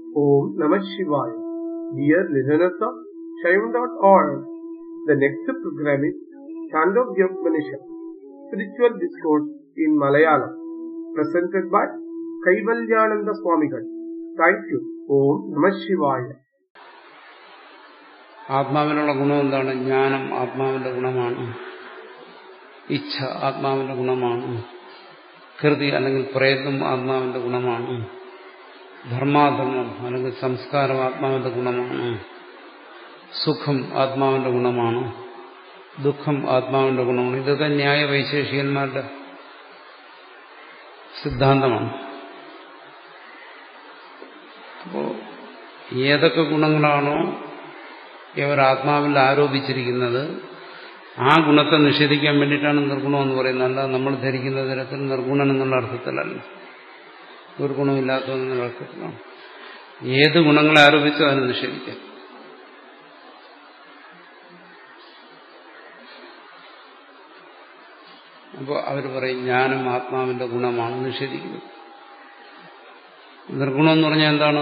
Om Namah Shivaya. Dear listeners of Shaivan.org, the next program is Chandogya Upanishad, Spiritual Discourse in Malayalam, presented by Kaivalyananda Swamigal. Thank you. Om Namah Shivaya. ആത്മാവിനുള്ള ഗുണം എന്താണ്? ജ്ഞാനം ആത്മാവിന്റെ ഗുണമാണ്. ഇച്ഛ ആത്മാവിന്റെ ഗുണമാണ്. കൃതി അല്ലെങ്കിൽ പ്രയത്നം ആത്മാവിന്റെ ഗുണമാണ്. ധർമാധർമ്മം അല്ലെങ്കിൽ സംസ്കാരം ആത്മാവിന്റെ ഗുണമാണ്. സുഖം ആത്മാവിന്റെ ഗുണമാണ്. ദുഃഖം ആത്മാവിന്റെ ഗുണമാണ്. ഇതൊക്കെ ന്യായ വൈശേഷികന്മാരുടെ സിദ്ധാന്തമാണ്. അപ്പോൾ ഏതൊക്കെ ഗുണങ്ങളാണോ ഇവർ ആത്മാവിൽ ആരോപിച്ചിരിക്കുന്നത് ആ ഗുണത്തെ നിഷേധിക്കാൻ വേണ്ടിയിട്ടാണ് നിർഗുണം എന്ന് പറയുന്നത്. അല്ല നമ്മൾ ധരിക്കുന്ന തരത്തിൽ നിർഗുണൻ എന്നുള്ള അർത്ഥത്തിലല്ല, ഒരു ഗുണമില്ലാത്തതെന്നുള്ള അർത്ഥത്തിലാണ്. ഏത് ഗുണങ്ങളെ ആരോപിച്ചോ അതിനെ നിഷേധിക്കാം. അപ്പോൾ അവർ പറയും ജ്ഞാനം ആത്മാവിന്റെ ഗുണമാണ്, നിഷേധിക്കുന്നത്. നിർഗുണം എന്ന് പറഞ്ഞാൽ എന്താണ്?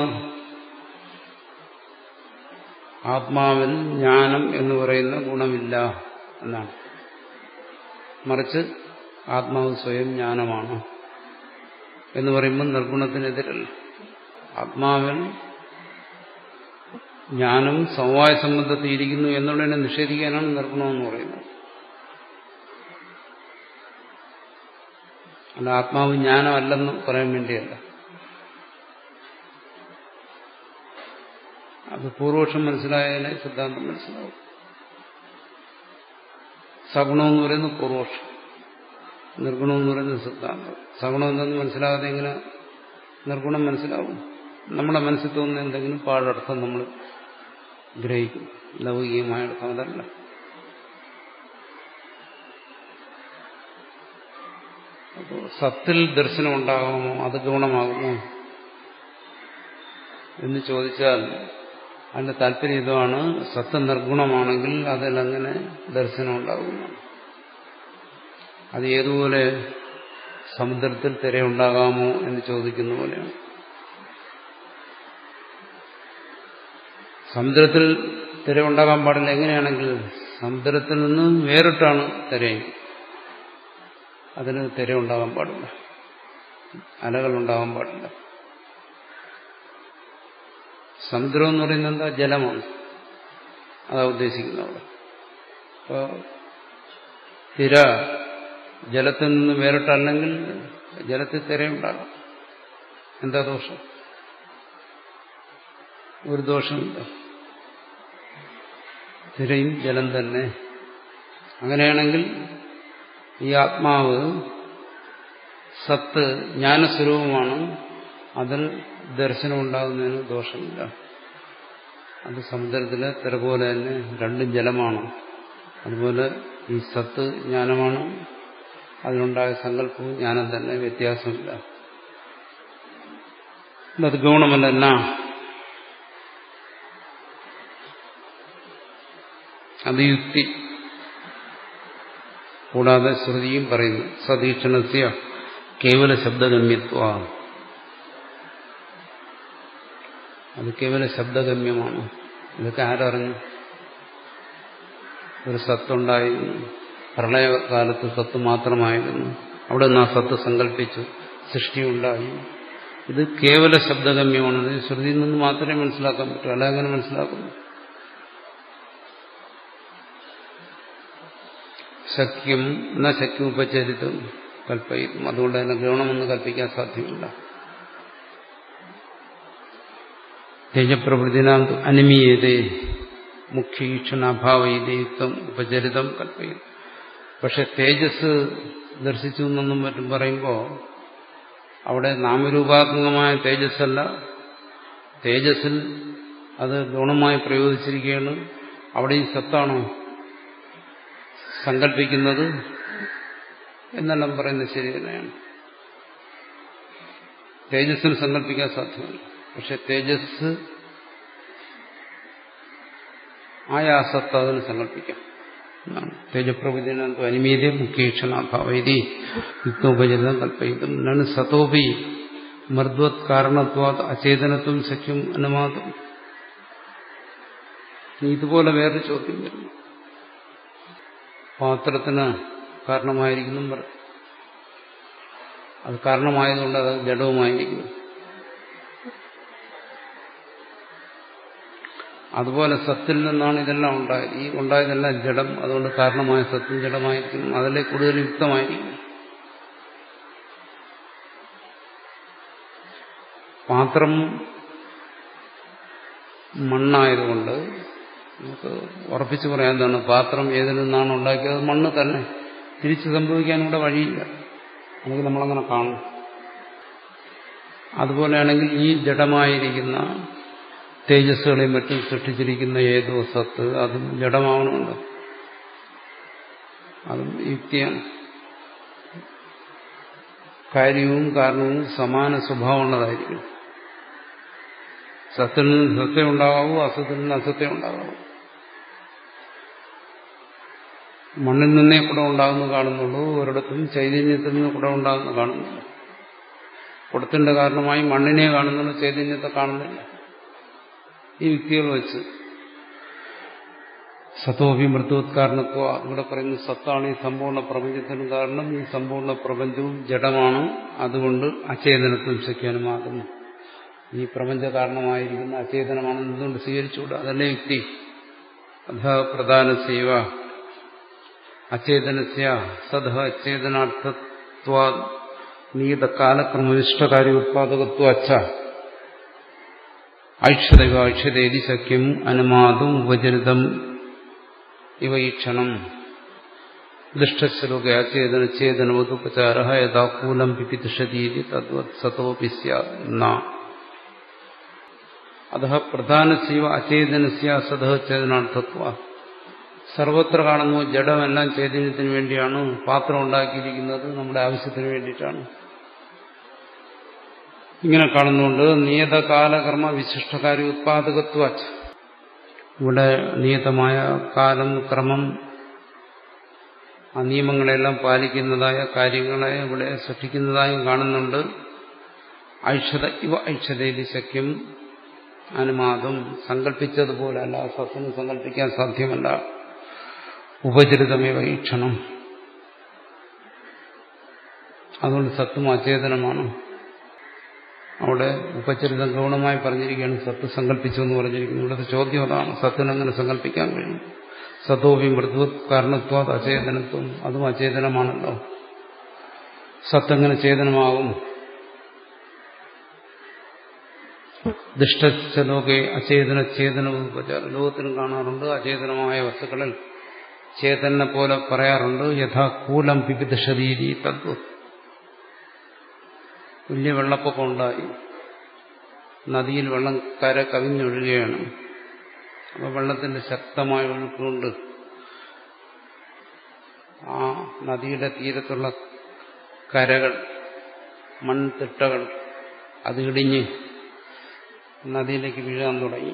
ആത്മാവിൽ ജ്ഞാനം എന്ന് പറയുന്ന ഗുണമില്ല എന്നാണ്. മറിച്ച് ആത്മാവ് സ്വയം ജ്ഞാനമാണ് എന്ന് പറയുമ്പോൾ നിർഗുണത്തിനെതിരല്ല. ആത്മാവിൽ ജ്ഞാനം സമവായ സംബന്ധത്തിൽ ഇരിക്കുന്നു എന്നുള്ളതിനെ നിഷേധിക്കാനാണ് നിർഗുണം എന്ന് പറയുന്നത്. അല്ല ആത്മാവ് ജ്ഞാനമല്ലെന്ന് പറയാൻ വേണ്ടിയല്ല. അത് പൂർവപക്ഷം മനസ്സിലായതിനെ സിദ്ധാന്തം മനസ്സിലാവും. സഗുണമെന്ന് പറയുന്നത് പൂർവപക്ഷം, നിർഗുണമെന്ന് പറയുന്നത് സിദ്ധാന്തം. സഗുണം എന്തെന്ന് മനസ്സിലാകാതെ എങ്ങനെ നിർഗുണം മനസ്സിലാവും? നമ്മുടെ മനസ്സിൽ തോന്നുന്ന എന്തെങ്കിലും പാഴർത്ഥം നമ്മൾ ഗ്രഹിക്കും. ലൗകികമായ അർത്ഥം അതല്ല. അപ്പോൾ സത്തിൽ ദർശനം ഉണ്ടാകുമോ, അത് ഗുണമാകുമോ എന്ന് ചോദിച്ചാൽ അതിന്റെ താല്പര്യം ഇതാണ്. സത്ത് നിർഗുണമാണെങ്കിൽ അതിലങ്ങനെ ദർശനം ഉണ്ടാകുന്നു. അത് ഏതുപോലെ സമുദ്രത്തിൽ തിരയുണ്ടാകാമോ എന്ന് ചോദിക്കുന്ന പോലെയാണ്. സമുദ്രത്തിൽ തിര ഉണ്ടാകാൻ പാടില്ല. എങ്ങനെയാണെങ്കിൽ സമുദ്രത്തിൽ നിന്ന് വേറിട്ടാണ് തിരയും, അതിന് തിര ഉണ്ടാകാൻ പാടില്ല, അലകൾ ഉണ്ടാകാൻ പാടില്ല. സമുദ്രം എന്ന് പറയുന്നത് എന്താ? ജലമാണ്. അതാ ഉദ്ദേശിക്കുന്നത് അവിടെ. അപ്പോൾ തിര ജലത്തിൽ നിന്ന് വേറിട്ടല്ലെങ്കിൽ ജലത്തിൽ തിരയുണ്ടാകാം. എന്താ ദോഷം? ഒരു ദോഷമില്ല. തിരയും ജലം തന്നെ. അങ്ങനെയാണെങ്കിൽ ഈ ആത്മാവ് സത്ത് ജ്ഞാനസ്വരൂപമാണ്. അതിൽ ദർശനം ഉണ്ടാകുന്നതിന് ദോഷമില്ല. അത് സമുദ്രത്തിലെ തിര പോലെ തന്നെ രണ്ടും ജലമാണ്. അതുപോലെ ഈ സത്ത് ജ്ഞാനമാണ്, അതിനുണ്ടായ സങ്കല്പവും ജ്ഞാനം തന്നെ, വ്യത്യാസമില്ല. അത് ഗൗണമല്ല. അത് യുക്തി. കൂടാതെ ശ്രുതിയും പറയുന്നു സതീക്ഷണസ്യ കേവല ശബ്ദഗമ്യത്വ. അത് കേവല ശബ്ദഗമ്യമാണ്. ഇതൊക്കെ ആരറിഞ്ഞു? ഒരു സത്തുണ്ടായിരുന്നു, പ്രളയകാലത്ത് സത്ത് മാത്രമായിരുന്നു, അവിടെ നിന്ന് ആ സത്ത് സങ്കല്പിച്ചു, സൃഷ്ടിയുണ്ടായി. ഇത് കേവല ശബ്ദഗമ്യമാണ്. ഇത് ശ്രുതിയിൽ നിന്ന് മാത്രമേ മനസ്സിലാക്കാൻ പറ്റൂ. അല്ല അങ്ങനെ മനസ്സിലാക്കുന്നു. ശക്യം എന്ന ശക്യം ഉപചരിതം കൽപ്പയിക്കും. അതുകൊണ്ട് തന്നെ ഗൗണമെന്ന് കൽപ്പിക്കാൻ സാധ്യമല്ല. തേജപ്രവൃത്തിനാം അനിമീയതേ മുഖ്യീക്ഷണാഭാവയുക്തം ഉപചരിതം കൽപ്പയും. പക്ഷെ തേജസ് ദർശിച്ചു എന്നും മറ്റും പറയുമ്പോൾ അവിടെ നാമരൂപാത്മകമായ തേജസ്സല്ല, തേജസ്സിൽ അത് ഗുണമായി പ്രയോഗിച്ചിരിക്കുകയാണ്. അവിടെ ഈ സത്താണോ സങ്കല്പിക്കുന്നത് എന്നെല്ലാം പറയുന്നത് ശരി തന്നെയാണ്. തേജസ്സിന് സങ്കല്പിക്കാൻ സാധ്യമല്ല. പക്ഷെ തേജസ് ആയാസത്ത് അതിന് സങ്കല്പിക്കാം. തേജപ്രവൃത്തിന അനിമീതി മുഖ്യീക്ഷണാഭാവൈതി യുക്തോപചരിതം കൽപ്പയിതും നണ് സതോപി മർദ്വത് കാരണത്വാത് അചേതനത്വം ശക്യം അനുമാതം. ഇതുപോലെ വേറൊരു ചോദ്യം വരുന്നു. പാത്രത്തിന് കാരണമായിരിക്കുന്നു മർദ്ദം, അത് കാരണമായതുകൊണ്ട് അത് ജഡവുമായിരിക്കുന്നു. അതുപോലെ സത്തിൽ നിന്നാണ് ഇതെല്ലാം ഉണ്ടായത്. ഈ ഉണ്ടായതെല്ലാം ജഡം, അതുകൊണ്ട് കാരണമായ സത്തും ജഡമായിരിക്കുന്നു. അതിലെ കൂടുതൽ യുക്തമായിരിക്കും. പാത്രം മണ്ണായതുകൊണ്ട് നമുക്ക് ഉറപ്പിച്ചു പറയാൻ എന്താണ്, പാത്രം ഏതിൽ നിന്നാണ് ഉണ്ടാക്കിയത് മണ്ണ് തന്നെ. തിരിച്ചു സംഭവിക്കാനിവിടെ വഴിയില്ല, അല്ലെങ്കിൽ നമ്മളങ്ങനെ കാണും. അതുപോലെയാണെങ്കിൽ ഈ ജഡമായിരിക്കുന്ന തേജസ്സുകളെയും മറ്റും സൃഷ്ടിച്ചിരിക്കുന്ന ഏതോ സത്ത് അതും ജഡമാവണമുണ്ട്. അതും യുക്തിയാണ്. കാര്യവും കാരണവും സമാന സ്വഭാവമുള്ളതായിരിക്കും. സത്തിൽ നിന്ന് സത്യം ഉണ്ടാകാവൂ, അസത്തിൽ നിന്ന് അസത്യം ഉണ്ടാകാവൂ. മണ്ണിൽ നിന്നേ കൂടെ ഉണ്ടാകുന്നു കാണുന്നുള്ളൂ, ഒരിടത്തും ചൈതന്യത്തിൽ നിന്ന് കൂടെ ഉണ്ടാകുന്നു കാണുന്നുള്ളൂ. കുടത്തിന്റെ കാരണമായി മണ്ണിനെ കാണുന്നുള്ളൂ, ചൈതന്യത്തെ കാണുന്നില്ല. ഈ യുക്തികൾ വെച്ച് സത്തോപി മൃത്യോത്കാരണത്വ, ഇവിടെ പറയുന്ന സത്താണ് ഈ സമ്പൂർണ്ണ പ്രപഞ്ചത്തിന് കാരണം. ഈ സമ്പൂർണ്ണ പ്രപഞ്ചവും ജഡമാണ്, അതുകൊണ്ട് അചേതനത്വം ശക്യനുമാകുന്നു. ഈ പ്രപഞ്ച കാരണമായിരിക്കുന്ന അചേതനമാണെന്ന് എന്തുകൊണ്ട് സ്വീകരിച്ചുകൂടാ? അതല്ലേ യുക്തി. അധ പ്രധാനസേവ അചേതനസ്യ സദ അചേതനാർത്ഥത്വാ നീത കാലക്രമനിഷ്ഠകാര്യ ഉത്പാദകത്വ അച്ഛ ഐക്ഷതൈവ ഐക്ഷതേതി ശക്യം അനുമാതും ഉപചരിതം ഇവ ഈക്ഷണം ദുഷ്ടശ്ലോക അചേതന ചേതനവതുപചാര യഥാകൂലം പിപിതിഷതീതി തദ്വത് സതോപി സ്യാത്. അതഃ പ്രധാനസീവ അചേതനസ്യ സദഃ ചേതനാർത്ഥത്വ. സർവത്ര കാണുന്നു ജഡമെല്ലാം ചൈതന്യത്തിന് വേണ്ടിയാണ്. പാത്രം ഉണ്ടാക്കിയിരിക്കുന്നത് നമ്മുടെ ആവശ്യത്തിന് വേണ്ടിയിട്ടാണ്. ഇങ്ങനെ കാണുന്നുണ്ട്. നിയതകാലകർമ്മ വിശിഷ്ടകാര്യ ഉത്പാദകത്വ. ഇവിടെ നിയതമായ കാലം, ക്രമം, ആ നിയമങ്ങളെല്ലാം പാലിക്കുന്നതായ കാര്യങ്ങളെ ഇവിടെ സൃഷ്ടിക്കുന്നതായും കാണുന്നുണ്ട്. ഐക്ഷത ഇവ ഐക്ഷതയിൽ ശക്യം അനുമാദം, സങ്കല്പിച്ചതുപോലെ അല്ല, സത്യം സങ്കല്പിക്കാൻ സാധ്യമല്ല. ഉപചരിതമേവ ഈക്ഷണം, അതുകൊണ്ട് സത്തും അചേതനമാണ്. അവിടെ ഉപചരിതം ഗൗണമായി പറഞ്ഞിരിക്കുകയാണ്, സത്ത് സങ്കല്പിച്ചു എന്ന് പറഞ്ഞിരിക്കുന്നു. ഇവിടുത്തെ ചോദ്യം അതാണ്, സത്തിനെങ്ങനെ സങ്കല്പിക്കാൻ കഴിയും? സത്തോപി മൃത്വ കാരണത്വ അചേതനത്വം, അതും അചേതനമാണല്ലോ. സത്തെങ്ങനെ ചേതനമാകും? ദുഷ്ടലോകെ അചേതന ചേതനോപചാരം, ലോകത്തിനും കാണാറുണ്ട്. അചേതനമായ വസ്തുക്കളിൽ ചേതനെ പോലെ പറയാറുണ്ട്. യഥാ കൂലം പിപിതശരീരി തദ്വത്. വലിയ വെള്ളപ്പൊക്കം ഉണ്ടായി, നദിയിൽ വെള്ളം കര കവിഞ്ഞൊഴുകയാണ്. അപ്പോൾ വെള്ളത്തിന്റെ ശക്തമായ ഒഴുക്കുകൊണ്ട് ആ നദിയുടെ തീരത്തുള്ള കരകൾ, മൺതിട്ടകൾ അത് ഇടിഞ്ഞ് നദിയിലേക്ക് വീഴാൻ തുടങ്ങി.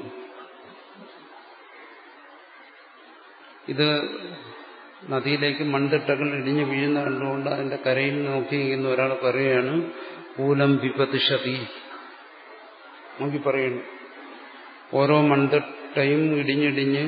ഇത് നദിയിലേക്ക് മൺതിട്ടകൾ ഇടിഞ്ഞു വീഴുന്ന കണ്ടുകൊണ്ട് അതിന്റെ കരയിൽ നോക്കിയിരിക്കുന്ന ഒരാൾ പറയുകയാണ്, കൂലം വിപതിഷതി. നോക്കി പറയുന്നു, ഓരോ മൺതിട്ടയും ഇടിഞ്ഞിടിഞ്ഞ്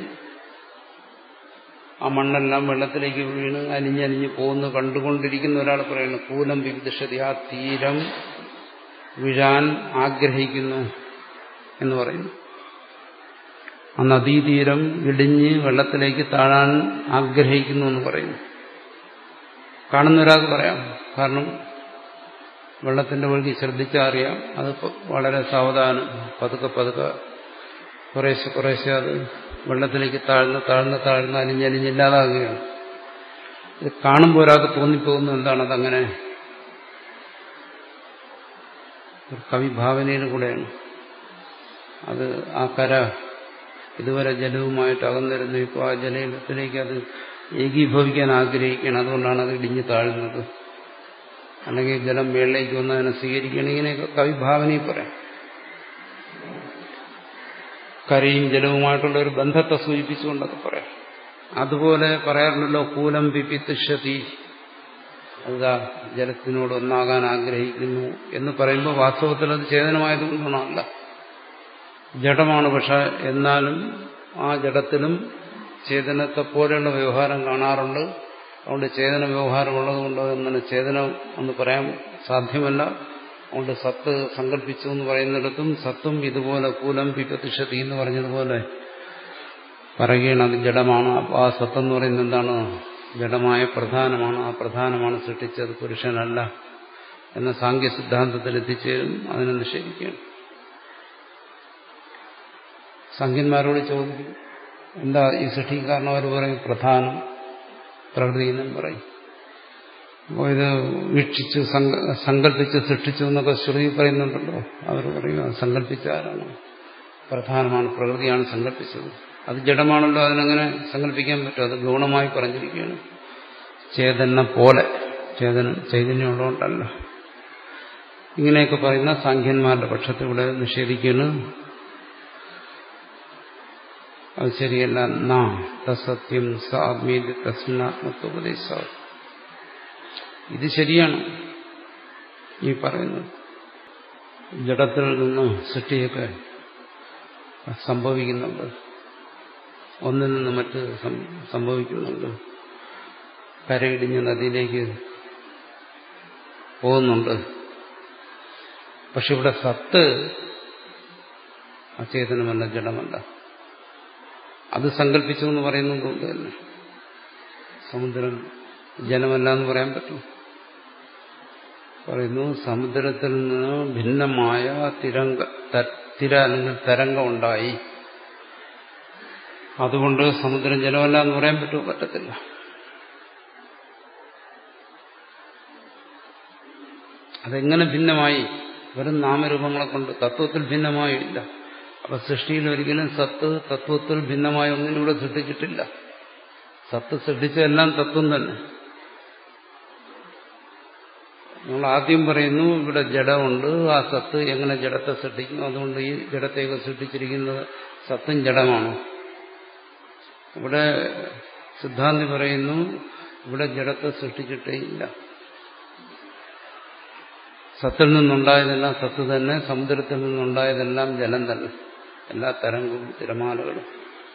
ആ മണ്ണെല്ലാം വെള്ളത്തിലേക്ക് വീണ് അലിഞ്ഞലിഞ്ഞ് പോകുന്നു കണ്ടുകൊണ്ടിരിക്കുന്ന ഒരാൾ പറയുന്നു, കൂലം വിപതിഷതി, ആ തീരം വീഴാൻ ആഗ്രഹിക്കുന്നു എന്ന് പറയുന്നു. ആ നദീതീരം ഇടിഞ്ഞ് വെള്ളത്തിലേക്ക് താഴാൻ ആഗ്രഹിക്കുന്നു എന്ന് പറയുന്നു. കാണുന്ന ഒരാൾക്ക് പറയാം, കാരണം വെള്ളത്തിന്റെ ഒഴുകി ശ്രദ്ധിച്ചറിയാം. അത് വളരെ സാവധാനം പതുക്കെ പതുക്കെ കുറേശ്ശെ കുറേശ്ശെ അത് വെള്ളത്തിലേക്ക് താഴ്ന്ന് അലിഞ്ഞലിഞ്ഞില്ലാതാകുകയാണ്. ഇത് കാണുമ്പോൾ ഒരാൾക്ക് തോന്നിപ്പോകുന്നു, എന്താണ് അതങ്ങനെ? കവിഭാവനയിൽ കൂടെയാണ്. അത് ആ കര ഇതുവരെ ജലവുമായിട്ട് അകന്നിരുന്നു, ഇപ്പോൾ ആ ജലത്തിലേക്ക് അത് ഏകീഭവിക്കാൻ ആഗ്രഹിക്കുകയാണ്. അതുകൊണ്ടാണ് അത് ഇടിഞ്ഞു താഴുന്നത്. അല്ലെങ്കിൽ ജലം മേളിലേക്ക് വന്ന് അതിനെ സ്വീകരിക്കുകയാണ്. ഇങ്ങനെയൊക്കെ കവിഭാവനയിൽ പറയാം. കരയും ജലവുമായിട്ടുള്ള ഒരു ബന്ധത്തെ സൂചിപ്പിച്ചുകൊണ്ടൊക്കെ പറയാം. അതുപോലെ പറയാറുണ്ടല്ലോ, കൂലം പിപിതിഷതി, അതാ ജലത്തിനോട് ഒന്നാകാൻ ആഗ്രഹിക്കുന്നു എന്ന് പറയുമ്പോൾ വാസ്തവത്തിൽ അത് ചേതനമായതുകൊണ്ടാണല്ല, ജഡമാണ്. പക്ഷെ എന്നാലും ആ ജഡത്തിലും ചേതനത്തെ പോലെയുള്ള വ്യവഹാരം കാണാറുണ്ട്. അതുകൊണ്ട് ചേതന വ്യവഹാരമുള്ളതുകൊണ്ട് അങ്ങനെ ചേതനം എന്ന് പറയാൻ സാധ്യമല്ല. അതുകൊണ്ട് സത്ത് സങ്കല്പിച്ചു എന്ന് പറയുന്നിടത്തും സത്തും ഇതുപോലെ കൂലം പിപതിഷതി എന്ന് പറഞ്ഞതുപോലെ പറയുകയാണ്, അത് ജഡമാണ്. അപ്പോൾ ആ സത്തെന്ന് പറയുന്നത് എന്താണ്? ജഡമായ പ്രധാനമാണ്. ആ പ്രധാനമാണ് സൃഷ്ടിച്ചത്, പുരുഷനല്ല എന്ന സാങ്ക്യ സിദ്ധാന്തത്തിൽ എത്തിച്ചേരും. അതിനെ നിഷേധിക്കുകയാണ്. സാങ്ക്യന്മാരോട് ചോദിക്കും, എന്താ ഈ സൃഷ്ടിക്ക് കാരണം? അവർ പറയും പ്രധാനം, പ്രകൃതി എന്നും പറയും. അപ്പോൾ ഇത് വീക്ഷിച്ചു സങ്കല്പിച്ച് സൃഷ്ടിച്ചു എന്നൊക്കെ ശ്രുതി പറയുന്നുണ്ടല്ലോ. അവർ പറയും അത് സങ്കല്പിച്ച ആരാണ്? പ്രധാനമാണ്, പ്രകൃതിയാണ് സങ്കല്പിച്ചത്. അത് ജഡമാണല്ലോ, അതിനെങ്ങനെ സങ്കല്പിക്കാൻ പറ്റും? അത് ഗൗണമായി പറഞ്ഞിരിക്കുകയാണ്. ചേതന പോലെ, ചൈതന്യമുള്ളതുകൊണ്ടല്ല. ഇങ്ങനെയൊക്കെ പറയുന്ന സാഖ്യന്മാരുടെ പക്ഷത്തെ ഇവിടെ നിഷേധിക്കുകയാണ്. അത് ശരിയല്ല. നാ തസത്യം സ ആത്മീയ തസ്മിനാത്മത്വോപദേശ. ഇത് ശരിയാണ് ഈ പറയുന്നത്. ജഡത്തിൽ നിന്ന് സൃഷ്ടിയൊക്കെ സംഭവിക്കുന്നുണ്ട്, ഒന്നിൽ നിന്ന് മറ്റ് സംഭവിക്കുന്നുണ്ട്, കരയിടിഞ്ഞ് നദിയിലേക്ക് പോകുന്നുണ്ട്. പക്ഷെ ഇവിടെ സത്ത് അചേതനമല്ല, ജഡമല്ല. അത് സങ്കല്പിച്ചു എന്ന് പറയുന്നതുകൊണ്ട് തന്നെ സമുദ്രം ജലമല്ല എന്ന് പറയാൻ പറ്റും. പറയുന്നു സമുദ്രത്തിൽ നിന്ന് ഭിന്നമായ തിര അല്ലെങ്കിൽ തരംഗം ഉണ്ടായി, അതുകൊണ്ട് സമുദ്രം ജലമല്ല എന്ന് പറയാൻ പറ്റുമോ? പറ്റത്തില്ല. അതെങ്ങനെ ഭിന്നമായി? വെറും നാമരൂപങ്ങളെ കൊണ്ട് തത്വത്തിൽ ഭിന്നമായില്ല. അപ്പൊ സൃഷ്ടിയിൽ ഒരിക്കലും സത്ത് തത്വത്തിൽ ഭിന്നമായ ഒന്നിനും ഇവിടെ സൃഷ്ടിച്ചിട്ടില്ല. സത്ത് സൃഷ്ടിച്ചതെല്ലാം തത്വം തന്നെ. നമ്മൾ ആദ്യം പറയുന്നു ഇവിടെ ജഡമുണ്ട്, ആ സത്ത് എങ്ങനെ ജഡത്തെ സൃഷ്ടിക്കും? അതുകൊണ്ട് ഈ ജഡത്തെയൊക്കെ സൃഷ്ടിച്ചിരിക്കുന്നത് സത്തും ജഡമാണ്. ഇവിടെ സിദ്ധാന്തി പറയുന്നു ഇവിടെ ജഡത്തെ സൃഷ്ടിച്ചിട്ടേ ഇല്ല. സത്തിൽ നിന്നുണ്ടായതെല്ലാം സത്ത് തന്നെ, സമുദ്രത്തിൽ നിന്നുണ്ടായതെല്ലാം ജലം തന്നെ, എല്ലാ തരംഗവും തിരമാലകളും.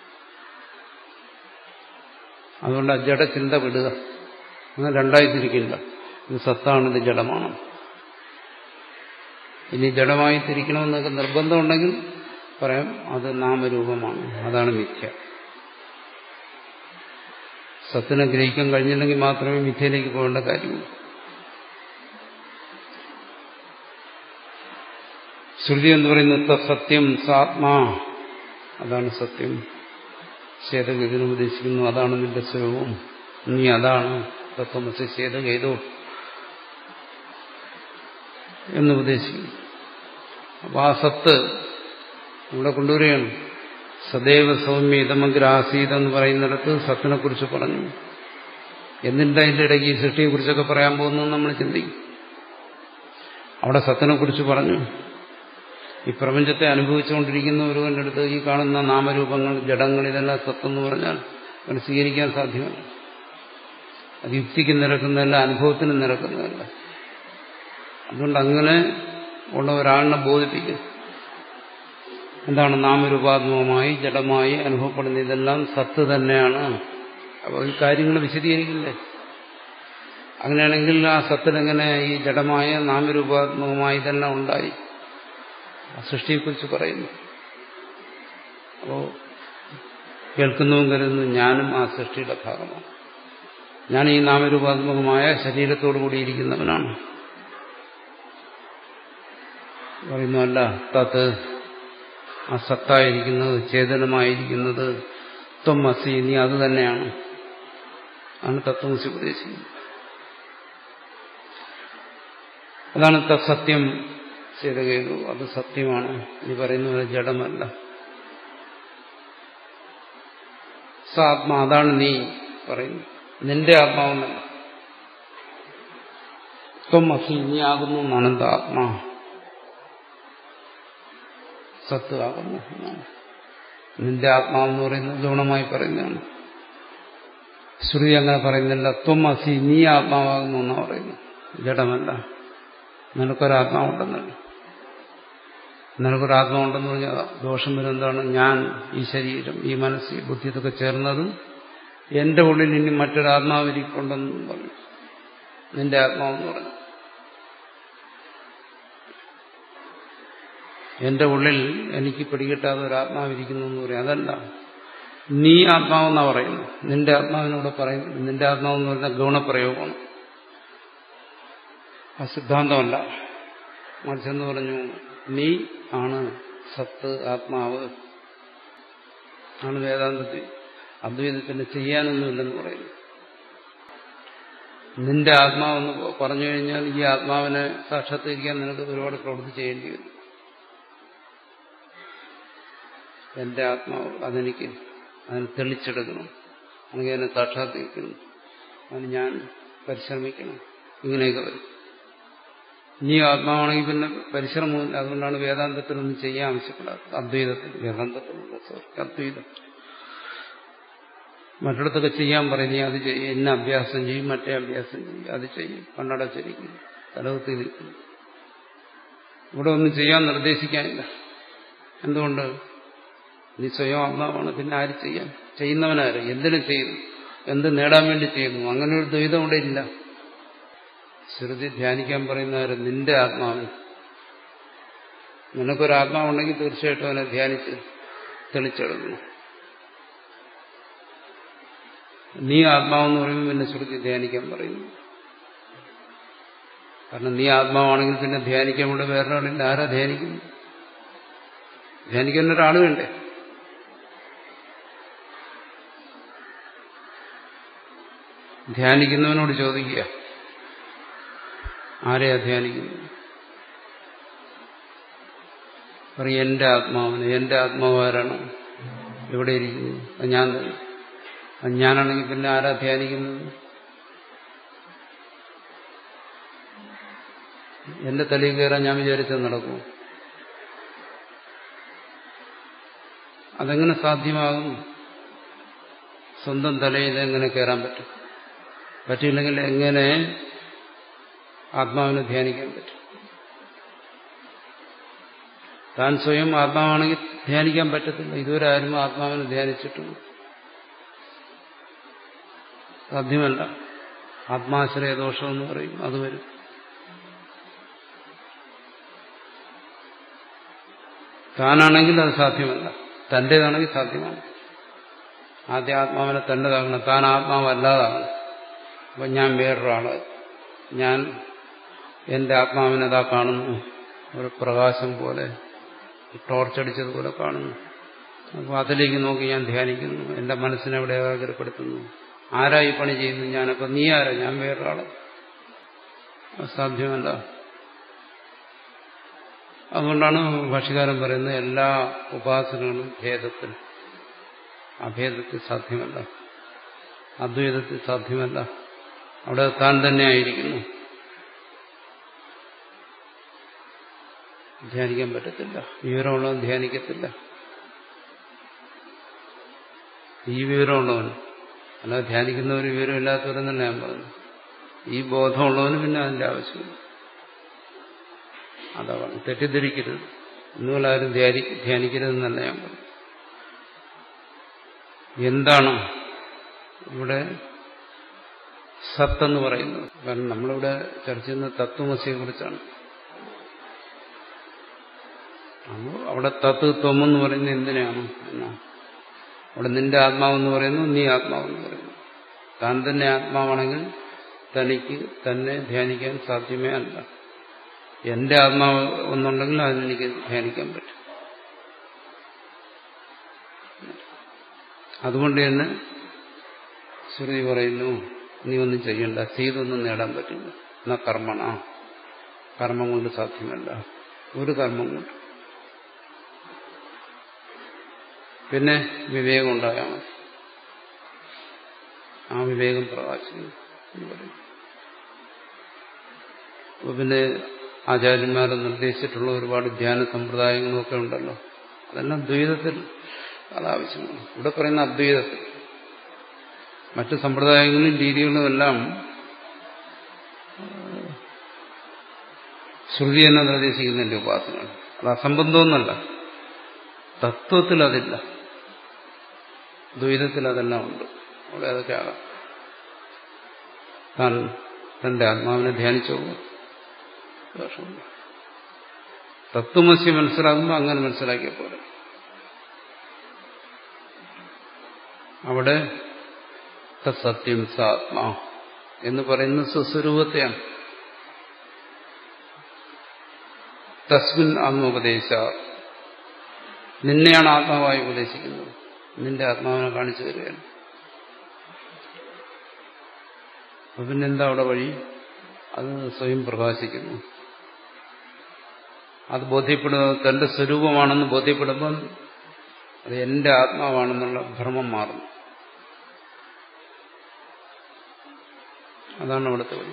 അതുകൊണ്ട് അജഡ ചിന്ത വിടുക, അങ്ങനെ രണ്ടായി തിരിക്കില്ല. ഇത് സത്താണ്, ഇത് ജഡമാണ്. ഇനി ജഡമായി തിരിക്കണമെന്നൊക്കെ നിർബന്ധമുണ്ടെങ്കിൽ പറയാം അത് നാമരൂപമാണ്, അതാണ് മിഥ്യ. സത്തിനെ ഗ്രഹിക്കാൻ കഴിഞ്ഞില്ലെങ്കിൽ മാത്രമേ മിഥ്യയിലേക്ക് പോകേണ്ട കാര്യമുള്ളൂ. ശ്രുതി എന്ന് പറയുന്നത് സത്യം സാത്മാ, അതാണ് സത്യം. ചേതകേതിന് ഉപദേശിക്കുന്നു അതാണ് നിന്റെ സ്വരൂപം, നീ അതാണ് തത്വമസി ചേതകേതോ എന്ന് ഉപദേശിക്കുന്നു. അപ്പൊ ആ സത്ത് ഇവിടെ കൊണ്ടുവരികയാണ്. സദൈവ സൗമ്യ ഇതമഗ്രാസീത എന്ന് പറയുന്നിടത്ത് സത്തിനെ കുറിച്ച് പറഞ്ഞു. എന്നിട്ട് അതിൻ്റെ ഇടയ്ക്ക് ഈ സൃഷ്ടിയെക്കുറിച്ചൊക്കെ പറയാൻ പോകുന്നത് നമ്മൾ ചിന്തിക്കും. അവിടെ സത്തിനെ കുറിച്ച് പറഞ്ഞു. ഈ പ്രപഞ്ചത്തെ അനുഭവിച്ചുകൊണ്ടിരിക്കുന്ന ഒരുവന്റെ അടുത്ത് ഈ കാണുന്ന നാമരൂപങ്ങൾ, ജഡങ്ങൾ, ഇതെല്ലാം സത്തെന്ന് പറഞ്ഞാൽ അവന് സ്വീകരിക്കാൻ സാധ്യമല്ല. അത് യുക്തിക്ക് നിരക്കുന്നതല്ല, അനുഭവത്തിന് നിരക്കുന്നതല്ല. അതുകൊണ്ട് അങ്ങനെ ഉള്ള ഒരാളിനെ ബോധിപ്പിക്കും എന്താണ് നാമരൂപാത്മകമായി ജഡമായി അനുഭവപ്പെടുന്ന ഇതെല്ലാം സത്ത് തന്നെയാണ്. അപ്പോൾ ഈ കാര്യങ്ങൾ വിശദീകരിക്കില്ലേ? അങ്ങനെയാണെങ്കിൽ ആ സത്തിനെങ്ങനെ ഈ ജഡമായ നാമരൂപാത്മകമായി ഇതെല്ലാം ഉണ്ടായി? സൃഷ്ടിയെക്കുറിച്ച് പറയുന്നു. അപ്പോൾ കേൾക്കുന്നതും കരുതുന്നു ഞാനും ആ സൃഷ്ടിയുടെ ഭാഗമാണ്, ഞാൻ ഈ നാമരൂപാത്മകമായ ശരീരത്തോടു കൂടിയിരിക്കുന്നവനാണ്. പറയുന്നതല്ല, തത് ആ സത്തായിരിക്കുന്നത്, ചേതനമായിരിക്കുന്നത് ത്വം അസി, നീ അത് തന്നെയാണ്. ആണ് തത്വമസി ഉപദേശിക്കുന്നത്. അതാണ് സത്യം ചേതകേതു, അത് സത്യമാണ്. നീ പറയുന്നത് ജഡമല്ല. സ ആത്മാ, അതാണ് നീ പറയുന്നു, നിന്റെ ആത്മാവെന്നല്ല. ത്വം അസി, നീ ആകുന്നു അനന്ത ആത്മാ, സത്ത് ആകുന്നു എന്നാണ്. നിന്റെ ആത്മാവെന്ന് പറയുന്നത് ഗൗണമായി പറയുന്നതാണ്. ശ്രുതി അങ്ങനെ പറയുന്നില്ല. ത്വം അസി, നീ ആത്മാവാകുന്നു എന്നാ പറയുന്നു. ജഡമല്ല, നിനക്കൊരാത്മാവുണ്ടെന്നല്ല. നിനക്കൊരാത്മാവുണ്ടെന്ന് പറഞ്ഞാൽ ദോഷം വരും. എന്താണ്? ഞാൻ, ഈ ശരീരം, ഈ മനസ്സ്, ഈ ബുദ്ധി ഇതൊക്കെ ചേർന്നത് എന്റെ ഉള്ളിൽ ഇനി മറ്റൊരാത്മാവിരിക്കുണ്ടെന്ന് പറഞ്ഞു. നിന്റെ ആത്മാവെന്ന് പറഞ്ഞു. എന്റെ ഉള്ളിൽ എനിക്ക് പിടികിട്ടാതെ ഒരു ആത്മാവിരിക്കുന്നു എന്ന് പറയും. അതല്ല, നീ ആത്മാവെന്നാ പറയുന്നു. നിന്റെ ആത്മാവിനോട് പറയും. നിന്റെ ആത്മാവെന്ന് പറയുന്ന ഗുണപ്രയോഗമാണ്, ആ സിദ്ധാന്തമല്ല. മറിച്ചെന്ന് പറഞ്ഞു, നീ ആണ് സത്ത്, ആത്മാവ് ആണ് വേദാന്തത്തിൽ. അദ്വൈതത്തിന് ചെയ്യാനൊന്നുമില്ലെന്ന് പറയുന്നു. നിന്റെ ആത്മാവെന്ന് പറഞ്ഞു കഴിഞ്ഞാൽ ഈ ആത്മാവിനെ സാക്ഷാത്കരിക്കാൻ നിനക്ക് ഒരുപാട് പ്രവൃത്തി ചെയ്യേണ്ടി വരും. എന്റെ ആത്മാവ് അതെനിക്ക് അതിനെ തെളിച്ചെടുക്കണം, അല്ലെങ്കിൽ അതിനെ സാക്ഷാത്കരിക്കണം, അതിന് ഞാൻ പരിശ്രമിക്കണം, ഇങ്ങനെയൊക്കെ വരും. നീ ആത്മാവാണെങ്കിൽ പിന്നെ പരിശ്രമമില്ല. അതുകൊണ്ടാണ് വേദാന്തത്തിനൊന്നും ചെയ്യാൻ ആവശ്യപ്പെടാത്തത്. അദ്വൈതത്തിൽ, വേദാന്തത്തിലുള്ള അദ്വൈതം മറ്റിടത്തൊക്കെ ചെയ്യാൻ പറയും. നീ അത് ചെയ്യും, എന്ന അഭ്യാസം ചെയ്യും, മറ്റേ അഭ്യാസം ചെയ്യും, അത് ചെയ്യും, കണ്ണടച്ചിരിക്കും, തലകുത്തി നിൽക്കുന്നു. ഇവിടെ ഒന്നും ചെയ്യാൻ നിർദ്ദേശിക്കാനില്ല. എന്തുകൊണ്ട്? നീ സ്വയം ആത്മാവാണ്. പിന്നെ ആര് ചെയ്യാൻ? ചെയ്യുന്നവനാര്? എന്തിനും ചെയ്യുന്നു? എന്ത് നേടാൻ വേണ്ടി ചെയ്യുന്നു? അങ്ങനെ ഒരു ദ്വൈതം ഇവിടെ ഇല്ല. ശ്രുതി ധ്യാനിക്കാൻ പറയുന്നവര് നിന്റെ ആത്മാവിന്. നിനക്കൊരാത്മാവുണ്ടെങ്കിൽ തീർച്ചയായിട്ടും അവനെ ധ്യാനിച്ച് തെളിച്ചെടുക്കണം. നീ ആത്മാവെന്ന് പറയുമ്പോൾ പിന്നെ ശ്രുതി ധ്യാനിക്കാൻ പറയുന്നു. കാരണം നീ ആത്മാവാണെങ്കിൽ പിന്നെ ധ്യാനിക്കാൻ കൂടെ വേറൊരാളില്ല. ആരാ ധ്യാനിക്കുന്നു? ധ്യാനിക്കുന്ന ഒരാൾ വേണ്ടേ? ധ്യാനിക്കുന്നവനോട് ചോദിക്കുക, ആരെയാ ധ്യാനിക്കുന്നത്? പറയും എന്റെ ആത്മാവിന്. എന്റെ ആത്മാവ് ആരാണ്? എവിടെ ഇരിക്കുന്നു? അത് ഞാൻ തന്നെ. അത് ഞാനാണെങ്കിൽ പിന്നെ ആരാ ധ്യാനിക്കുന്നത്? എന്റെ തലയിൽ കയറാൻ ഞാൻ വിചാരിച്ചത് നടക്കും. അതെങ്ങനെ സാധ്യമാകും? സ്വന്തം തലയിൽ എങ്ങനെ കയറാൻ പറ്റും? പറ്റിയില്ലെങ്കിൽ എങ്ങനെ ആത്മാവിനെ ധ്യാനിക്കാൻ പറ്റും? താൻ സ്വയം ആത്മാവാണെങ്കിൽ ധ്യാനിക്കാൻ പറ്റത്തില്ല. ഇതുവരെ ആരും ആത്മാവിനെ ധ്യാനിച്ചിട്ടുണ്ട്. സാധ്യമല്ല. ആത്മാശ്രയ ദോഷമെന്ന് പറയും, അത് വരും. താനാണെങ്കിൽ അത് സാധ്യമല്ല. തന്റേതാണെങ്കിൽ സാധ്യമാണ്. ആദ്യം ആത്മാവിനെ തന്റേതാകണം. താൻ ആത്മാവല്ലാതാകണം. അപ്പം ഞാൻ വേറൊരാള്. ഞാൻ എന്റെ ആത്മാവിനെതാ കാണുന്നു, ഒരു പ്രകാശം പോലെ, ടോർച്ചടിച്ചതുപോലെ കാണുന്നു. അപ്പോൾ അതിലേക്ക് നോക്കി ഞാൻ ധ്യാനിക്കുന്നു, എന്റെ മനസ്സിനെ അവിടെ ഏകാഗ്രപ്പെടുത്തുന്നു. ആരാ ഈ പണി ചെയ്യുന്നു? ഞാനപ്പോൾ നീ ആരാ? ഞാൻ വേറൊരാള്. സാധ്യമല്ല. അതുകൊണ്ടാണ് ഭാഷ്യകാരൻ പറയുന്നത് എല്ലാ ഉപാസനകളും ഭേദത്തിൽ, അഭേദത്തിൽ സാധ്യമല്ല, അദ്വൈതത്തിൽ സാധ്യമല്ല. അവിടെ താൻ തന്നെ ആയിരിക്കുന്നു. ധ്യാനിക്കാൻ പറ്റത്തില്ല. വിവരമുള്ളവൻ ധ്യാനിക്കത്തില്ല. ഈ വിവരമുള്ളവൻ, അല്ലാതെ ധ്യാനിക്കുന്നവർ വിവരമില്ലാത്തവരെന്നല്ല ഞാൻ പറഞ്ഞു. ഈ ബോധമുള്ളവന് പിന്നെ അതിന്റെ ആവശ്യമില്ല. അതാണ്. തെറ്റിദ്ധരിക്കരുത്. ഇന്നുകൊല്ലാരും ധ്യാനിക്കരുതെന്നല്ല ഞാൻ പറഞ്ഞു. എന്താണ് ഇവിടെ സത്തെന്ന് പറയുന്നത്? കാരണം നമ്മളിവിടെ ചർച്ച ചെയ്യുന്ന തത്വമസിയെ കുറിച്ചാണ്. അവിടെ തത്വമെന്ന് പറയുന്നത് എന്തിനാണ് എന്നാ? അവിടെ നിന്റെ ആത്മാവെന്ന് പറയുന്നു, നീ ആത്മാവെന്ന് പറയുന്നു. താൻ തന്നെ ആത്മാവാണെങ്കിൽ തനിക്ക് തന്നെ ധ്യാനിക്കാൻ സാധ്യമേ അല്ല. എന്റെ ആത്മാവ് ഒന്നുണ്ടെങ്കിൽ അതിനെനിക്ക് ധ്യാനിക്കാൻ പറ്റും. അതുകൊണ്ട് തന്നെ ശ്രുതി പറയുന്നു, നീ ഒന്നും ചെയ്യണ്ട, ചെയ്തൊന്നും നേടാൻ പറ്റില്ല. എന്നാ കർമ്മണ, കർമ്മം കൊണ്ട് സാധ്യമല്ല. ഒരു കർമ്മം കൊണ്ട്. പിന്നെ വിവേകം ഉണ്ടായാൽ മതി. ആ വിവേകം പ്രകാശിക്കുന്നു എന്ന് പറയും. അപ്പൊ പിന്നെ ആചാര്യന്മാർ നിർദ്ദേശിച്ചിട്ടുള്ള ഒരുപാട് ധ്യാന സമ്പ്രദായങ്ങളൊക്കെ ഉണ്ടല്ലോ. അതെല്ലാം ദ്വൈതത്തിൽ അതാവശ്യമാണ്. ഇവിടെ പറയുന്ന അദ്വൈതത്തിൽ മറ്റു സമ്പ്രദായങ്ങളും രീതികളും എല്ലാം ശ്രുതി എന്നെ നിർദ്ദേശിക്കുന്നില്ല ഉപാസന. അത് അസംബന്ധമൊന്നല്ല. തത്വത്തിൽ അതില്ല, ദ്വൈതത്തിൽ അതെല്ലാം ഉണ്ട്. അവിടെ അതൊക്കെ ആകാം. താൻ തന്റെ ആത്മാവിനെ ധ്യാനിച്ചു ദോഷമില്ല. തത്വമസി മനസ്സിലാകുമ്പോൾ അങ്ങനെ മനസ്സിലാക്കിയ പോലെ അവിടെ തത്സത്യം സ ആത്മാ എന്ന് പറയുന്ന സ്വസ്വരൂപത്തെയാണ്. തസ്മിൻ ആത്മോപദേശ, നിന്നെയാണ് ആത്മാവായി ഉപദേശിക്കുന്നത്, നിന്റെ ആത്മാവിനെ കാണിച്ചു തരികയാണ്. അപ്പൊ പിന്നെന്താ അവിടെ വഴി? അത് സ്വയം പ്രകാശിക്കുന്നു. അത് ബോധ്യപ്പെടുന്നത് തന്റെ സ്വരൂപമാണെന്ന് ബോധ്യപ്പെടുമ്പം അത് എന്റെ ആത്മാവാണെന്നുള്ള ഭ്രമം മാറുന്നു. അതാണ് അവിടുത്തെ വഴി.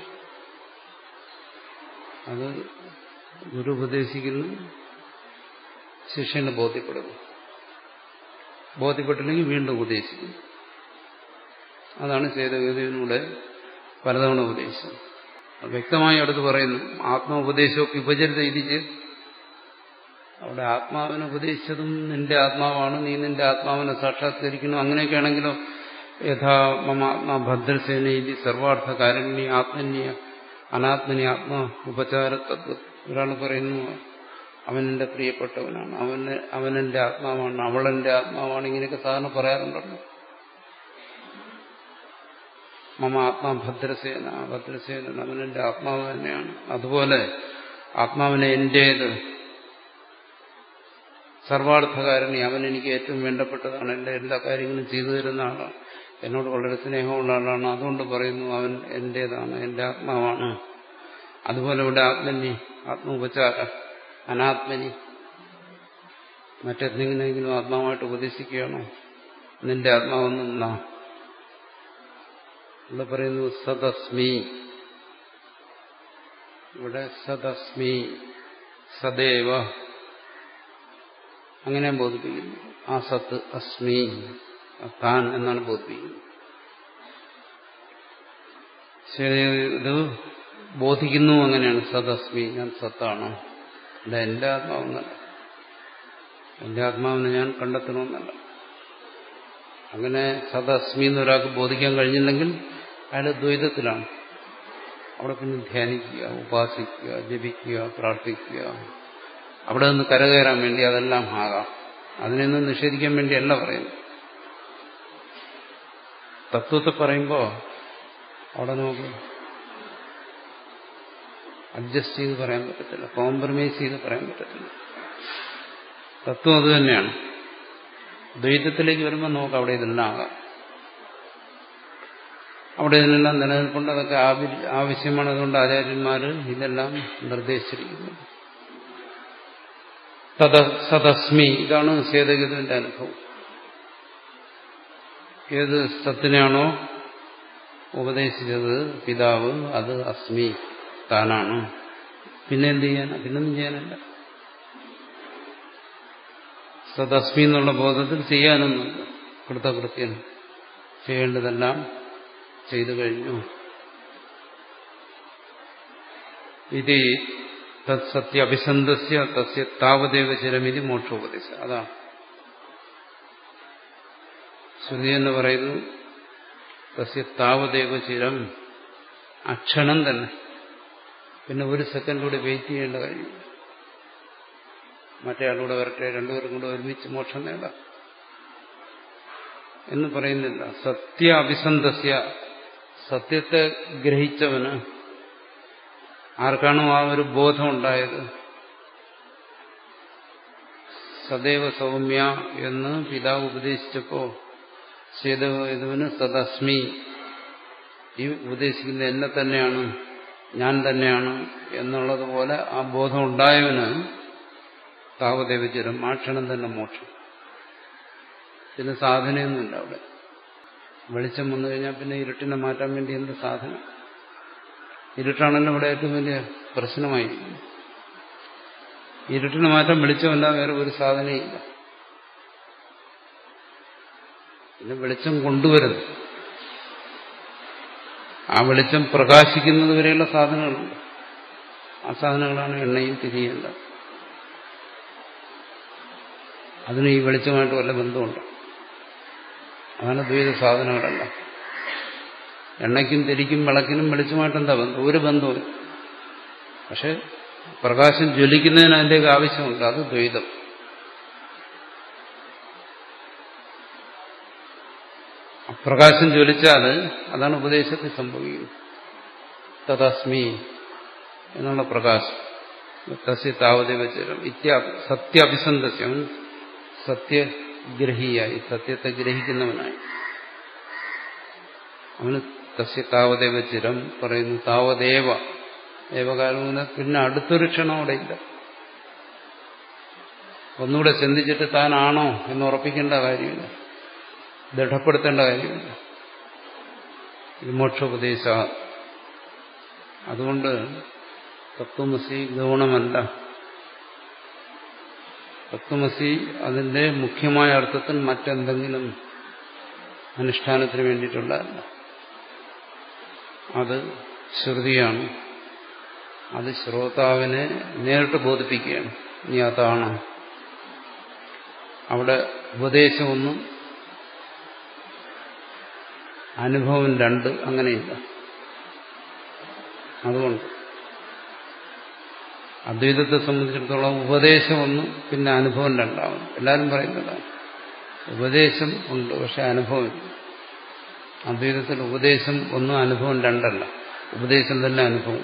അത് ഗുരു ഉപദേശിക്കുന്നു, ശിഷ്യന് ബോധ്യപ്പെടുന്നു. ബോധ്യപ്പെട്ടില്ലെങ്കിൽ വീണ്ടും ഉപദേശിക്കുന്നു. അതാണ് ചേതഗതിയിലൂടെ പലതവണ ഉപദേശിച്ചത്. വ്യക്തമായി അടുത്ത് പറയുന്നു, ആത്മോപദേശമൊക്കെ വിഭജിത ഇതിച്ച്. അവിടെ ആത്മാവിനെ ഉപദേശിച്ചതും നിന്റെ ആത്മാവാണ്, നീ നിന്റെ ആത്മാവിനെ സാക്ഷാത്കരിക്കണം. അങ്ങനെയൊക്കെ ആണെങ്കിലോ യഥാ മമ ആത്മാ ഭദ്രസേന ഇതി സർവാർത്ഥ കാരുണ്യ ആത്മന്യ അനാത്മനി ആത്മാ ഉപചാര തത്വ. ഒരാൾ പറയുന്നു അവനെന്റെ പ്രിയപ്പെട്ടവനാണ്, അവനെന്റെ ആത്മാവാണ്, അവളെന്റെ ആത്മാവാണ്, ഇങ്ങനെയൊക്കെ സാധാരണ പറയാറുണ്ടല്ലോ. മമ ആത്മാ ഭദ്രസേന, ഭദ്രസേന അവനെന്റെ ആത്മാവ് തന്നെയാണ്. അതുപോലെ ആത്മാവിനെ എന്റേത്, സർവാർത്ഥകാരണി, അവൻ എനിക്ക് ഏറ്റവും വേണ്ടപ്പെട്ടതാണ്, എന്റെ എല്ലാ കാര്യങ്ങളും ചെയ്തു തരുന്ന ആളാണ്, എന്നോട് വളരെ സ്നേഹമുള്ള ആളാണ്. അതുകൊണ്ട് പറയുന്നു അവൻ എന്റേതാണ്, എന്റെ ആത്മാവാണ്. അതുപോലെ ഇവിടെ ആത്മനി, ആത്മോപചാര, അനാത്മനി, മറ്റെന്തെങ്കിലും ആത്മാവായിട്ട് ഉപദേശിക്കുകയാണോ? നിന്റെ ആത്മാവെന്നാ ഇവിടെ പറയുന്നു. സദസ്മി, ഇവിടെ സദസ്മി സദൈവ അങ്ങനെ ബോധിപ്പിക്കുന്നു. ആ സത്ത് അസ്മി, താൻ എന്നാണ് ബോധിപ്പിക്കുന്നത്. ശരി, ഇത് ബോധിക്കുന്നു അങ്ങനെയാണ്. സദസ്മി, ഞാൻ സത്താണ്, അല്ല എന്റെ ആത്മാവെന്നല്ല, എന്റെ ആത്മാവിനെ ഞാൻ കണ്ടെത്തണമെന്നല്ല. അങ്ങനെ സദസ്മി എന്നൊരാൾക്ക് ബോധിക്കാൻ കഴിഞ്ഞില്ലെങ്കിൽ അയാൾ ദ്വൈതത്തിലാണ്. അവിടെ പിന്നെ ധ്യാനിക്കുക, ഉപാസിക്കുക, ജപിക്കുക, പ്രാർത്ഥിക്കുക, അവിടെ നിന്ന് കരകയറാൻ വേണ്ടി അതെല്ലാം ആകാം. അതിനൊന്നും നിഷേധിക്കാൻ വേണ്ടിയല്ല പറയുന്നത്. തത്വത്തെ പറയുമ്പോൾ അവിടെ നമുക്ക് അഡ്ജസ്റ്റ് ചെയ്ത് പറയാൻ പറ്റത്തില്ല, കോംപ്രമൈസ് ചെയ്ത് പറയാൻ പറ്റത്തില്ല. തത്വം അത് തന്നെയാണ്. ദ്വൈതത്തിലേക്ക് വരുമ്പോൾ നമുക്ക് അവിടെ ഇതെല്ലാം ആകാം. അവിടെ ഇതിനെല്ലാം നിലനിൽപ്പുണ്ട്, അതൊക്കെ ആവശ്യമാണ്. അതുകൊണ്ട് ആചാര്യന്മാർ ഇതെല്ലാം നിർദ്ദേശിച്ചിരിക്കുന്നു. സദസ്മി, ഇതാണ് ചേതഗതിന്റെ അനുഭവം. ഏത് സത്തിനെയാണോ ഉപദേശിച്ചത് പിതാവ്, അത് അസ്മി, താനാണ്. പിന്നെ എന്ത് ചെയ്യാൻ? പിന്നൊന്നും ചെയ്യാനല്ല. സദസ്മി എന്നുള്ള ബോധത്തിൽ ചെയ്യാനൊന്നുമില്ല. കൃതകൃത്യൻ, ചെയ്യേണ്ടതെല്ലാം ചെയ്തു കഴിഞ്ഞു. ഇത് തത്സത്യ അഭിസന്ധസ്യ തസ്യ താവദേവ ചിരമിതി മോക്ഷോപദേശം. അതാണ് ശ്രുതി എന്ന് പറയുന്നു. തസ്യ താവദേവ ചിരം, അക്ഷണം തന്നെ. പിന്നെ ഒരു സെക്കൻഡ് കൂടി വെയിറ്റ് ചെയ്യേണ്ട കാര്യം. മറ്റേ ആളൂടെ വരട്ടെ, രണ്ടുപേരും കൂടെ ഒരുമിച്ച് മോക്ഷം നേടാം എന്ന് പറയുന്നില്ല. സത്യ അഭിസന്ധസ്യ, സത്യത്തെ ഗ്രഹിച്ചവന്, ആർക്കാണോ ആ ഒരു ബോധം ഉണ്ടായത്, സദൈവ സൗമ്യ എന്ന് പിതാവ് ഉപദേശിച്ചപ്പോ ചെയ്തവന് സദസ്മി, ഈ ഉപദേശിക്കുന്ന എന്നെ തന്നെയാണ്, ഞാൻ തന്നെയാണ് എന്നുള്ളതുപോലെ ആ ബോധം ഉണ്ടായവന് താവദേവചരം, ആ ക്ഷണം തന്നെ മോക്ഷം. പിന്നെ സാധനയൊന്നുമില്ല അവിടെ. വെളിച്ചം വന്നു കഴിഞ്ഞാൽ പിന്നെ ഇരുട്ടിനെ മാറ്റാൻ വേണ്ടി എന്ത് സാധന? ഇരുട്ടാണല്ലോ ഇവിടെ ഏറ്റവും വലിയ പ്രശ്നമായി. ഇരുട്ടിനെ മാറ്റാൻ വെളിച്ചമല്ല, വേറെ ഒരു സാധനയില്ല. പിന്നെ വെളിച്ചം കൊണ്ടുവരുന്നു, ആ വെളിച്ചം പ്രകാശിക്കുന്നത് വരെയുള്ള സാധനങ്ങളുണ്ട്. ആ സാധനങ്ങളാണ് എണ്ണയും തിരിയേണ്ടത്. അതിന് ഈ വെളിച്ചമായിട്ട് വല്ല ബന്ധമുണ്ട്? അതാണ് ദ്വൈത സാധനങ്ങളല്ല. എണ്ണയ്ക്കും തിരിക്കും വിളക്കിനും വെളിച്ചമായിട്ട് എന്താ ബന്ധം? ഒരു ബന്ധവും. പക്ഷെ പ്രകാശം ജ്വലിക്കുന്നതിന് അതിൻ്റെയൊക്കെ ആവശ്യമുണ്ട്. അത് ദ്വൈതം. പ്രകാശം ജ്വലിച്ചാൽ അതാണ് ഉപദേശത്തിൽ സംഭവിക്കുന്നത്. തദസ്മി എന്നുള്ള പ്രകാശം തസ്യ താവദേവ ചിരം സത്യാഭിസന്ധസ്യം, സത്യഗ്രഹിയായി, സത്യത്തെ ഗ്രഹിക്കുന്നവനായി. അവന് തസ്യ താവദേവ ചിരം പറയുന്നു. താവദേവ ഏവകാലം, പിന്നെ അടുത്തൊരു ക്ഷണം അവിടെ ഇല്ല. ഒന്നുകൂടെ ചിന്തിച്ചിട്ട് താനാണോ എന്ന് ഉറപ്പിക്കേണ്ട കാര്യമില്ല, ദൃഢപ്പെടുത്തേണ്ട കാര്യമില്ല. ഇത് മോക്ഷോപദേശ. അതുകൊണ്ട് തത്വമസി ഗൗണമല്ല. തത്വമസി അതിന്റെ മുഖ്യമായ അർത്ഥത്തിൽ മറ്റെന്തെങ്കിലും അനുഷ്ഠാനത്തിന് വേണ്ടിയിട്ടുള്ളതല്ല. അത് ശ്രുതിയാണ്. അത് ശ്രോതാവിനെ നേരിട്ട് ബോധിപ്പിക്കുകയാണ്. നീ അതാണ്. അവിടെ ഉപദേശമൊന്നും അനുഭവം രണ്ട് അങ്ങനെയില്ല. അതുകൊണ്ട് അദ്വൈതത്തെ സംബന്ധിച്ചിടത്തോളം ഉപദേശം ഒന്ന്, പിന്നെ അനുഭവം രണ്ടാവും. എല്ലാവരും പറയുന്നതാണ്. ഉപദേശം ഉണ്ട്, പക്ഷെ അനുഭവമില്ല. അദ്വൈതത്തിൽ ഉപദേശം ഒന്ന്, അനുഭവം രണ്ടല്ല. ഉപദേശം തന്നെ അനുഭവം.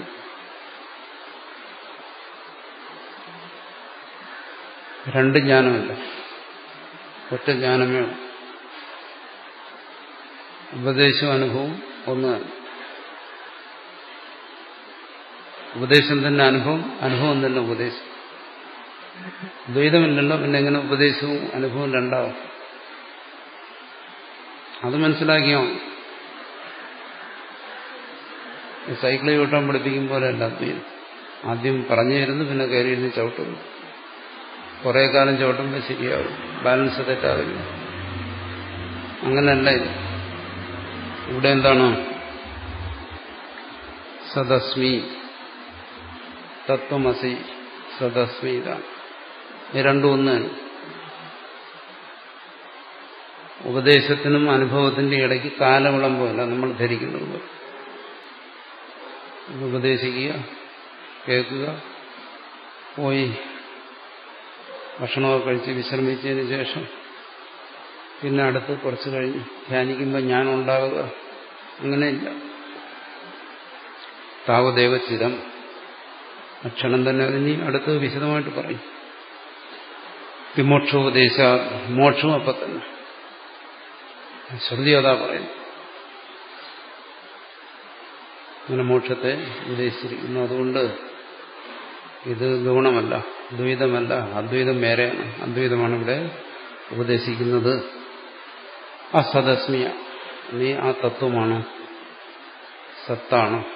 രണ്ട് ജ്ഞാനമില്ല, ഒറ്റ ജ്ഞാനമേ ഉള്ളൂ. ഉപദേശവും അനുഭവം ഒന്ന് തന്നെ. ഉപദേശം തന്നെ അനുഭവം, അനുഭവം തന്നെ ഉപദേശം. ദ്വൈതമില്ലല്ലോ, പിന്നെ എങ്ങനെ ഉപദേശവും അനുഭവവും രണ്ടാവും? അത് മനസ്സിലാക്കിയോ? സൈക്കിളിൽ ചവിട്ടാൻ പഠിപ്പിക്കും പോലെ അല്ല അദ്വൈതം. ആദ്യം പറഞ്ഞു തരുന്നു, പിന്നെ കയറിയിരുന്ന് ചവിട്ടുന്നു. കുറെ കാലം ചവിട്ടുമ്പോൾ ശരിയാവും, ബാലൻസ് തെറ്റാവില്ല. അങ്ങനെയല്ല ഇത്. ഇവിടെ എന്താണ്? സദസ്മി, തത്വമസി, സദസ്മി. ഇതാണ് ഈ രണ്ടും ഒന്നാണ്. ഉപദേശത്തിനും അനുഭവത്തിന്റെ ഇടയ്ക്ക് കാലവിളമ്പല്ല നമ്മൾ ധരിക്കുന്നത്. ഉപദേശിക്കുക, കേൾക്കുക, പോയി ഭക്ഷണമൊക്കെ കഴിച്ച് വിശ്രമിച്ചതിന് ശേഷം പിന്നെ അടുത്ത് കുറച്ച് കഴിഞ്ഞ് ധ്യാനിക്കുമ്പോൾ ഞാൻ ഉണ്ടാവുക, അങ്ങനെയില്ല. താവദേവ ചിരം, അക്ഷണം തന്നെ. ഇനി അടുത്ത് വിശദമായിട്ട് പറയും. വിമോക്ഷോപദേശ, മോക്ഷവും അപ്പം തന്നെ. ശ്രുതി അതാ പറയുന്നു. അങ്ങനെ മോക്ഷത്തെ ഉപദേശിച്ചിരിക്കുന്നു. അതുകൊണ്ട് ഇത് ഗുണമല്ല, ദ്വൈതമല്ല. അദ്വൈതം വേറെയാണ്. അദ്വൈതമാണ് ഇവിടെ ഉപദേശിക്കുന്നത്. അസദസ്മിയ, നീ ആ തത്വമാണ്, സത്താണ്.